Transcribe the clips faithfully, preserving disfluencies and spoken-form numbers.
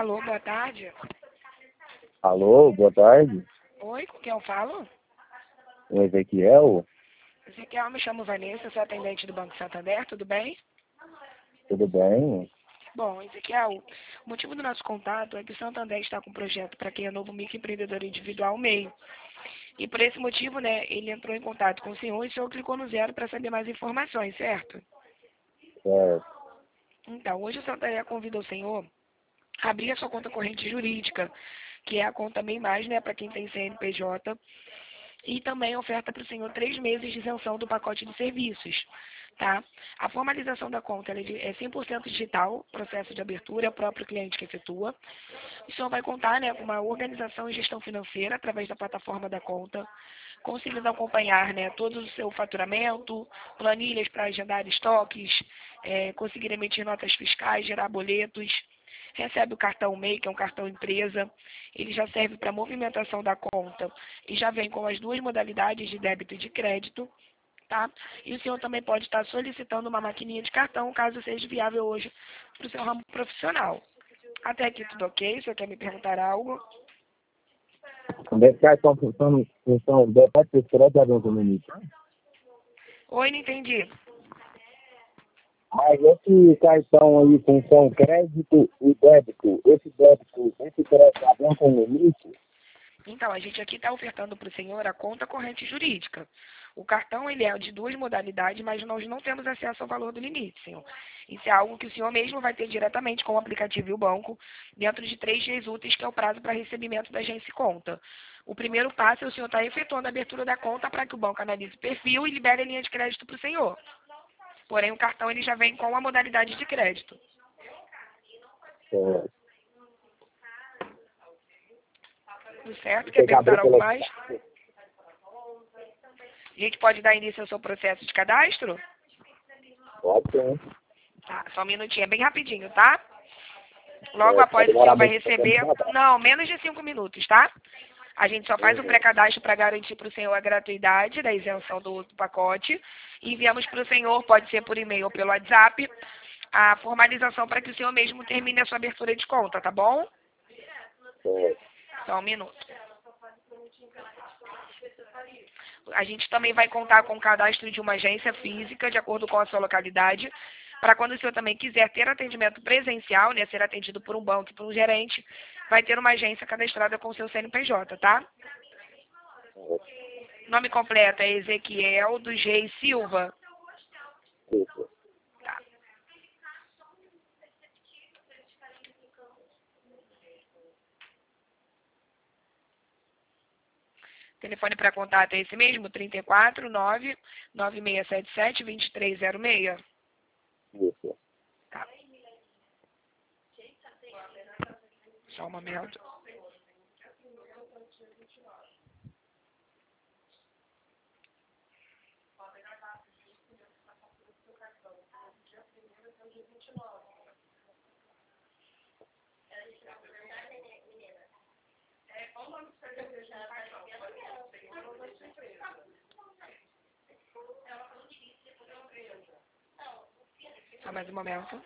Alô, boa tarde. Alô, boa tarde. Oi, com quem eu falo? O Ezequiel, Ezequiel, me chamo Vanessa, sou atendente do Banco Santander, tudo bem? tudo bem? Bom, Ezequiel, o motivo do nosso contato é que o Santander está com um projeto para quem é novo microempreendedor individual MEI. E por esse motivo, né, ele entrou em contato com o senhor e o senhor clicou no zero para saber mais informações, certo? Certo. Então, hoje o Santander convida o senhor a abrir a sua conta corrente jurídica, que é a conta MEI mais, né, para quem tem C N P J, e também oferta para o senhor três meses de isenção do pacote de serviços, tá? A formalização da conta ela é de- é cem por cento digital, processo de abertura é o próprio cliente que efetua. O senhor vai contar, né, com uma organização e gestão financeira através da plataforma da conta, conseguindo acompanhar, né, todo o seu faturamento, planilhas para agendar estoques, é, conseguir emitir notas fiscais, gerar boletos. Recebe o cartão MEI, que é um cartão empresa, ele já serve para movimentação da conta e já vem com as duas modalidades de débito e de crédito, tá? E o senhor também pode estar solicitando uma maquininha de cartão, caso seja viável hoje para o seu ramo profissional. Até aqui tudo ok? O senhor quer me perguntar algo? Desse cartão função, função débito e crédito é no início. Oi, não entendi. Mas esse cartão aí, função crédito e débito, esse débito, esse crédito avança no limite? Então, a gente aqui está ofertando para o senhor a conta corrente jurídica. O cartão ele é de duas modalidades, mas nós não temos acesso ao valor do limite, senhor. Isso é algo que o senhor mesmo vai ter diretamente com o aplicativo e o banco, dentro de três dias úteis, que é o prazo para recebimento da agência e conta. O primeiro passo é o senhor estar efetuando a abertura da conta para que o banco analise o perfil e libere a linha de crédito para o senhor. Porém, o cartão ele já vem com a modalidade de crédito. Certo. Tudo certo? Quer Tem que abrir perguntar algo pela... mais? A gente pode dar início ao seu processo de cadastro? Pode ser. Tá, só um minutinho, é bem rapidinho, tá? Logo Certo. Vai após o demorar senhor vai muito pra receber, cadastrar. não, menos de cinco minutos, tá? A gente só faz o Uhum. pré-cadastro para garantir para o senhor a gratuidade da isenção do uso do pacote. E enviamos para o senhor, pode ser por e-mail ou pelo WhatsApp, a formalização para que o senhor mesmo termine a sua abertura de conta, tá bom? Certo. Só um minuto. A gente também vai contar com o cadastro de uma agência física, de acordo com a sua localidade, para quando o senhor também quiser ter atendimento presencial, né, ser atendido por um banco e por um gerente, vai ter uma agência cadastrada com o seu C N P J, tá? Nome completo é Ezequiel dos Reis Silva. Isso. Tá. Telefone para contato é esse mesmo, trinta e quatro, nove, nove seis sete sete, dois três zero seis. Isso. Tá. Só um momento. Só mais um momento.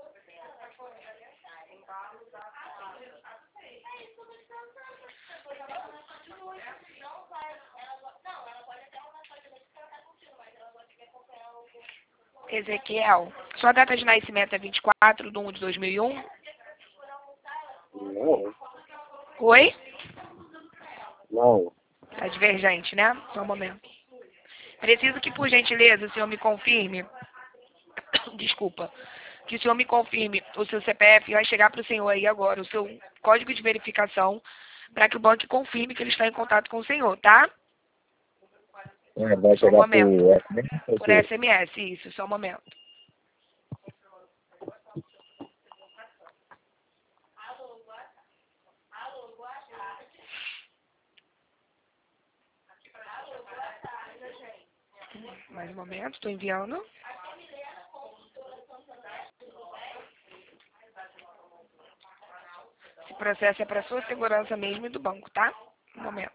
Ezequiel, sua data de nascimento é vinte e quatro de um de dois mil e um? Não. Oi? Não. Tá divergente, né? Só um momento. Preciso que, por gentileza, o senhor me confirme. Desculpa. Que o senhor me confirme o seu C P F. Vai chegar para o senhor aí agora o seu código de verificação para que o banco confirme que ele está em contato com o senhor, tá? É, vai Só um chegar momento. pro S M S ou Por quê? S M S, isso. Só um momento. Mais um momento. Estou enviando. Esse processo é para sua segurança mesmo e do banco, tá? Um momento.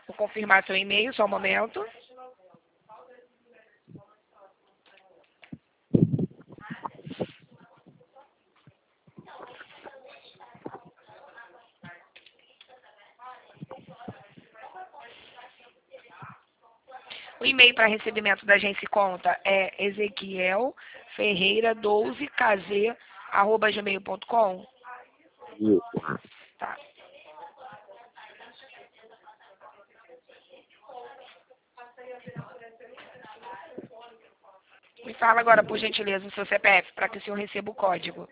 Vou confirmar seu e-mail, só um momento. O e-mail para recebimento da agência conta é ezequiel ferreira doze k z arroba gmail ponto com. Isso. Tá. Me fala agora, por gentileza, o seu C P F, para que o senhor receba o código.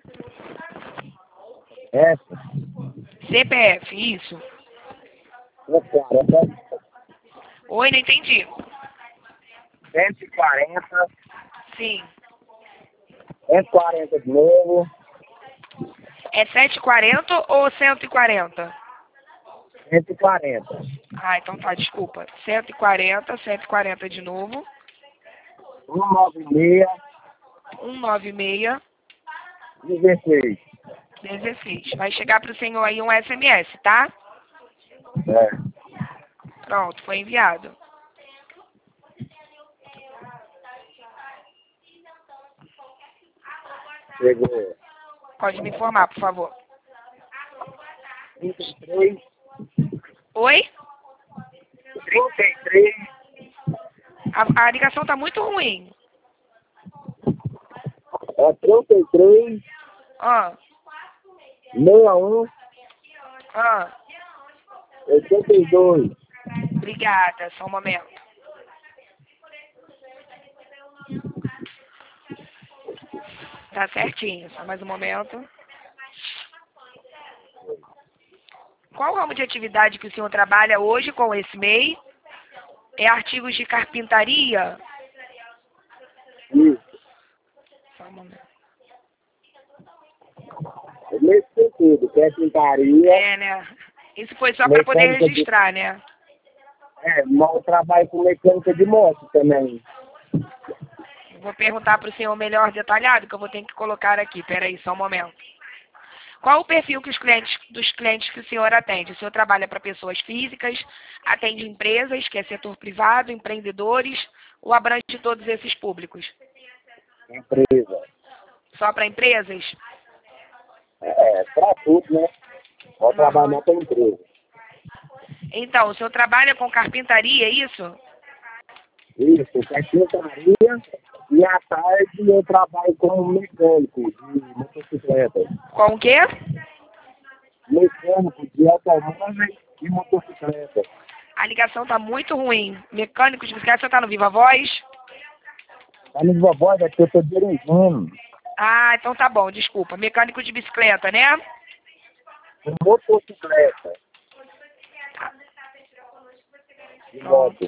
Essa. C P F, isso. cento e quarenta. Oi, não entendi. cento e quarenta. Sim. cento e quarenta de novo. É setecentos e quarenta ou cento e quarenta? cento e quarenta. Ah, então tá, desculpa. cento e quarenta, cento e quarenta de novo. cento e noventa e seis. cento e noventa e seis, dezesseis. dezesseis. Vai chegar pro senhor aí um S M S, tá? É. Pronto, foi enviado. Chegou. Pode me informar, por favor. trinta e três. Oi? trinta e três. A, a ligação tá muito ruim. É trinta e três. Ah, sessenta e um. ah. oitenta e dois. Obrigada, só um momento. Tá certinho, só mais um momento. Qual o ramo de atividade que o senhor trabalha hoje com esse M E I? É artigos de carpintaria? Isso. Só um momento. Nesse sentido, carpintaria. É, né? Isso foi só para poder Mecânica de- registrar, né? É, mas eu trabalho com mecânica de moto também. Vou perguntar para o senhor melhor detalhado, que eu vou ter que colocar aqui. Peraí, só um momento. Qual o perfil que os clientes, dos clientes que o senhor atende? O senhor trabalha para pessoas físicas, atende empresas, que é setor privado, empreendedores, ou abrange todos esses públicos? Empresa. Só para empresas? É, pra tudo, né? Vou Aham. trabalhar pra empresa. Então, o senhor trabalha com carpintaria, é isso? Isso, carpintaria. E à tarde eu trabalho como mecânico de motocicleta. Com o quê? Mecânico de automóveis e motocicleta. A ligação tá muito ruim. Mecânico de bicicleta, você tá no Viva Voz? Tá no vovó, é que eu tô dirigindo. Ah, então tá bom, desculpa. Mecânico de bicicleta, né? Com motocicleta. De moto.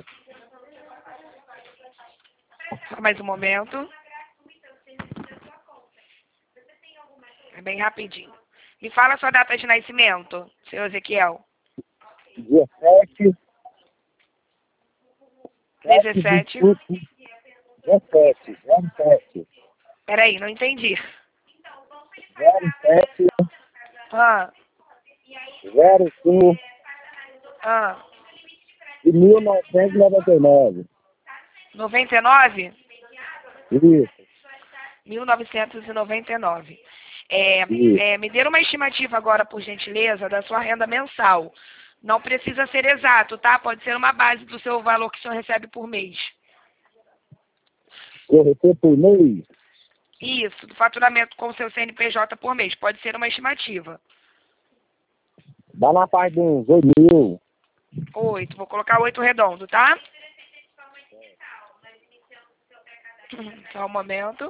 Só mais um momento. É bem rapidinho. Me fala a sua data de nascimento, senhor Ezequiel. dezessete. dezessete. dezessete. zero sete. Peraí, não entendi. zero sete. Ah, zero cinco. ah. De mil novecentos e noventa e nove. noventa e nove? Isso. mil novecentos e noventa e nove. É, Isso. é, me dê uma estimativa agora, por gentileza, da sua renda mensal. Não precisa ser exato, tá? Pode ser uma base do seu valor que o senhor recebe por mês. Eu recebo por mês. Isso, do faturamento com o seu C N P J por mês. Pode ser uma estimativa. Dá na parte de uns oito mil. Oito. Vou colocar oito redondo, tá? Só um momento.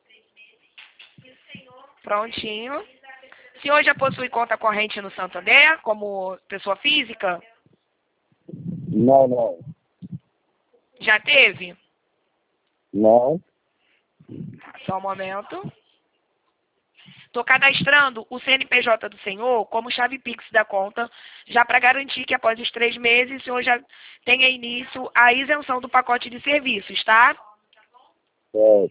Prontinho. O senhor já possui conta corrente no Santander, como pessoa física? Não, não. Já teve? Não. Só um momento. Estou cadastrando o C N P J do senhor como chave Pix da conta, já para garantir que após os três meses o senhor já tenha início a isenção do pacote de serviços, tá? É.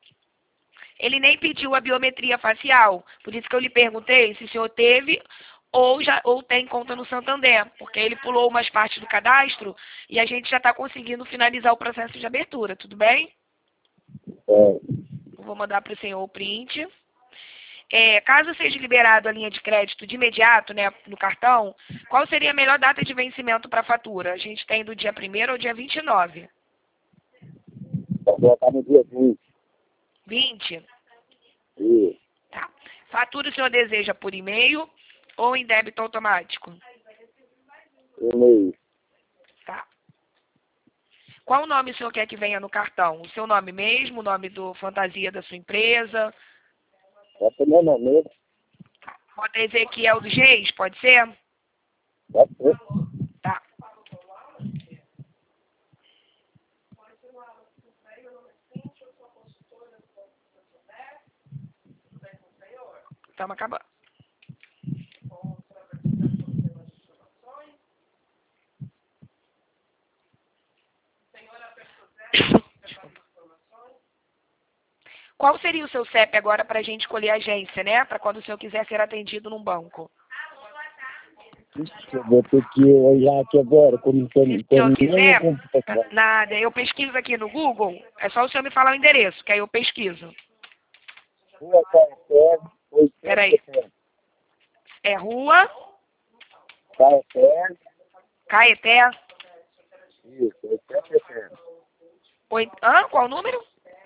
Ele nem pediu a biometria facial, por isso que eu lhe perguntei se o senhor teve ou, já, ou tem conta no Santander, porque ele pulou umas partes do cadastro e a gente já está conseguindo finalizar o processo de abertura, tudo bem? É. Vou mandar para o senhor o print. É, caso seja liberado a linha de crédito de imediato, né, no cartão, qual seria a melhor data de vencimento para a fatura? A gente tem do dia primeiro ao dia vinte e nove. Vou colocar no dia vinte. vinte? Isso. Tá. Fatura o senhor deseja por e-mail ou em débito automático? E-mail. Tá. Qual o nome o senhor quer que venha no cartão? O seu nome mesmo, o nome do fantasia da sua empresa? Essa é meu nome mesmo. Bota Ezequiel dos Reis, pode ser? Pode ser. Tá. Estamos acabando. Qual seria o seu C E P agora para a gente escolher a agência, né? Para quando o senhor quiser ser atendido num banco. Eu vou ter que olhar aqui agora, como Se o senhor quiser, nada, eu pesquiso aqui no Google, é só o senhor me falar o endereço, que aí eu pesquiso. Rua Caeté, Peraí. É Rua Caeté. Caeté. Isso, oitocentos e sessenta. Oito... Hã? Qual o número?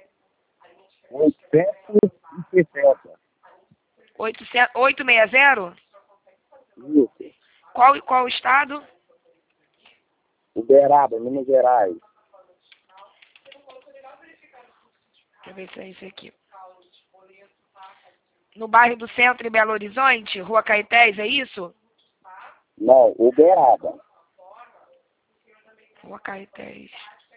oitocentos e sessenta. oitocentos, oitocentos e sessenta? Isso. Qual, qual o estado? Uberaba, Minas Gerais. Deixa eu ver se é esse aqui. No bairro do Centro, em Belo Horizonte, Rua Caetés, é isso? Não, Uberaba. Rua Caetés.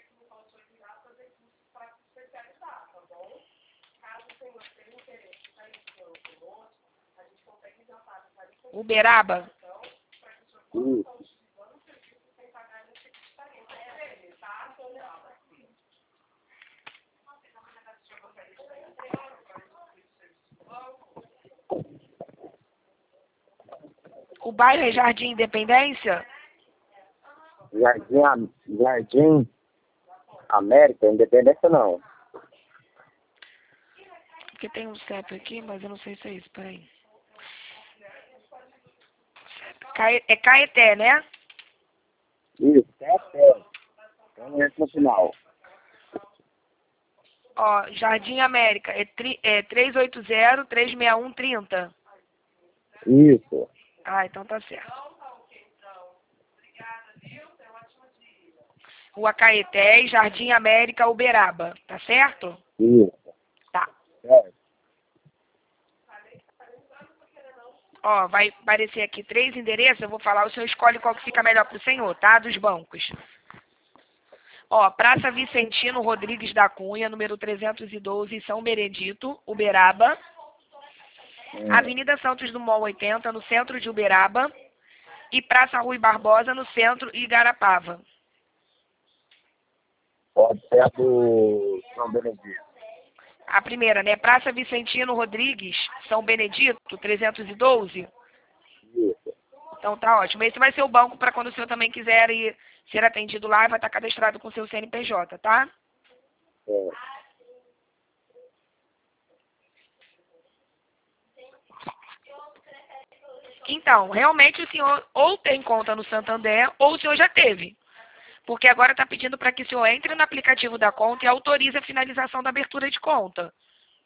Uberaba? Isso. O bairro é Jardim Independência? Jardim, Am- Jardim América, Independência não. Porque tem um C E P aqui, mas eu não sei se é isso, peraí. Cae- É Caeté, né? Isso, Caeté. Tem esse no final. Ó, Jardim América, é, tri, é três oito zero, três seis um, três zero. Isso. Ah, então tá certo. Rua Caeté, Jardim América, Uberaba, tá certo? Isso. Tá. Certo. Ó, vai aparecer aqui três endereços, eu vou falar, o senhor escolhe qual que fica melhor pro senhor, tá? Dos bancos. Ó, Praça Vicentino Rodrigues da Cunha, número trezentos e doze, São Benedito, Uberaba. Hum. Avenida Santos Dumont oitenta, no centro de Uberaba. E Praça Rui Barbosa, no centro de Igarapava. Pode ser do São Benedito. A primeira, né? Praça Vicentino Rodrigues, São Benedito, trezentos e doze. Isso. Então tá ótimo. Esse vai ser o banco para quando o senhor também quiser ir ser atendido lá, vai estar cadastrado com o seu C N P J, tá? É. Então, realmente o senhor ou tem conta no Santander ou o senhor já teve. Porque agora está pedindo para que o senhor entre no aplicativo da conta e autorize a finalização da abertura de conta.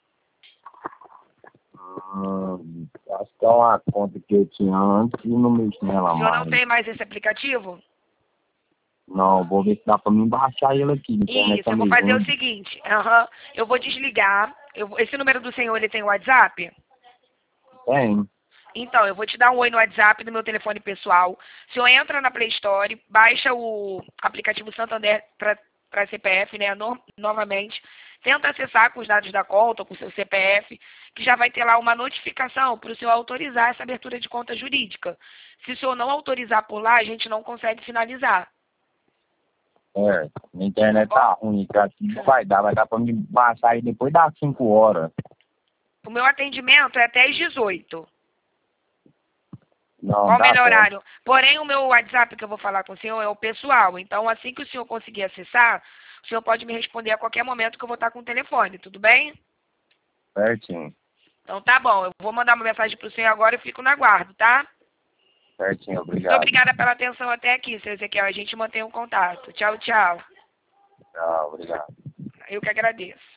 Hum, acho que é uma conta que eu tinha antes e não mexo nela O senhor mais. não tem mais esse aplicativo? Não, vou ver se dá pra mim baixar ele aqui. Internet Isso, eu vou fazer o seguinte. Aham, eu vou desligar. Eu, vou- esse número do senhor, ele tem WhatsApp? Tem. Então, eu vou te dar um oi no WhatsApp do meu telefone pessoal. O senhor entra na Play Store, baixa o aplicativo Santander para C P F, né, no, novamente. Tenta acessar com os dados da conta, com o seu C P F, que já vai ter lá uma notificação para o senhor autorizar essa abertura de conta jurídica. Se o senhor não autorizar por lá, a gente não consegue finalizar. É, a internet tá ruim, que acho que não vai dar, vai dar pra mim baixar aí depois das cinco horas. O meu atendimento é até às dezoito. Não, Qual o tá melhor bom. horário? Porém, o meu WhatsApp que eu vou falar com o senhor é o pessoal. Então, assim que o senhor conseguir acessar, o senhor pode me responder a qualquer momento que eu vou estar com o telefone, tudo bem? Certinho. Então tá bom, eu vou mandar uma mensagem pro senhor agora e fico no aguardo, tá? Certinho, Muito obrigado. obrigada pela atenção até aqui, seu Ezequiel. A gente mantém o contato. Tchau, tchau. Tchau, obrigado. Eu que agradeço.